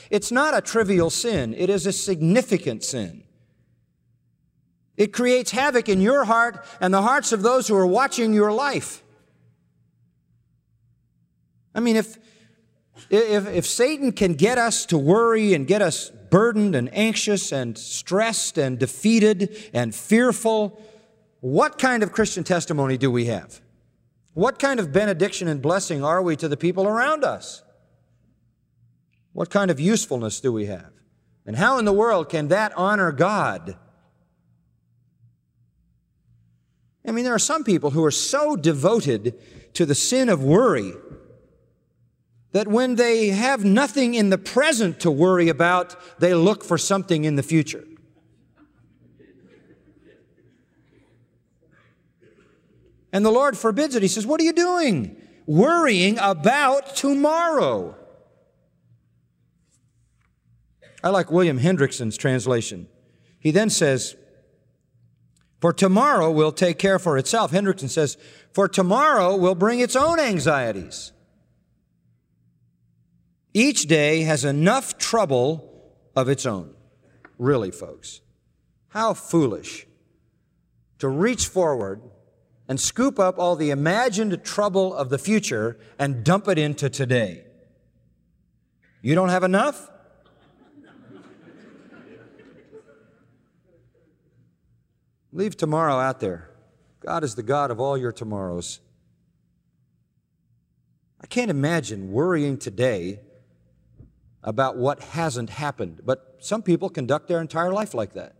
It's not a trivial sin. It is a significant sin. It creates havoc in your heart and the hearts of those who are watching your life. I mean, if Satan can get us to worry and get us burdened and anxious and stressed and defeated and fearful, what kind of Christian testimony do we have? What kind of benediction and blessing are we to the people around us? What kind of usefulness do we have? And how in the world can that honor God? I mean, there are some people who are so devoted to the sin of worry that when they have nothing in the present to worry about, they look for something in the future. And the Lord forbids it. He says, what are you doing? Worrying about tomorrow. I like William Hendrickson's translation. He then says, for tomorrow will take care for itself. Hendrickson says, for tomorrow will bring its own anxieties. Each day has enough trouble of its own. Really, folks, how foolish to reach forward and scoop up all the imagined trouble of the future and dump it into today. You don't have enough? Leave tomorrow out there. God is the God of all your tomorrows. I can't imagine worrying today about what hasn't happened, but some people conduct their entire life like that.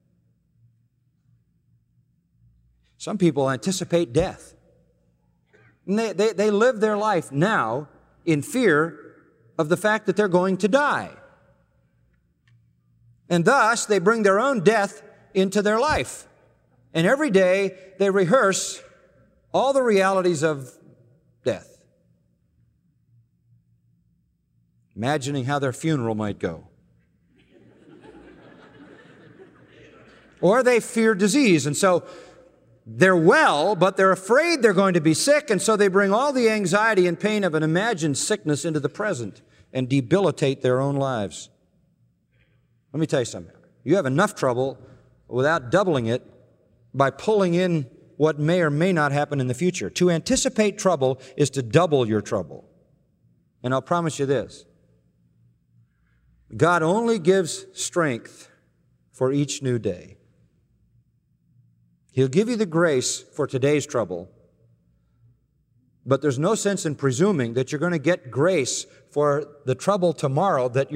Some people anticipate death. And they live their life now in fear of the fact that they're going to die. And thus, they bring their own death into their life. And every day, they rehearse all the realities of death, imagining how their funeral might go. Or they fear disease, and so they're well, but they're afraid they're going to be sick, and so they bring all the anxiety and pain of an imagined sickness into the present and debilitate their own lives. Let me tell you something. You have enough trouble without doubling it by pulling in what may or may not happen in the future. To anticipate trouble is to double your trouble. And I'll promise you this. God only gives strength for each new day. He'll give you the grace for today's trouble, but there's no sense in presuming that you're going to get grace for the trouble tomorrow that you're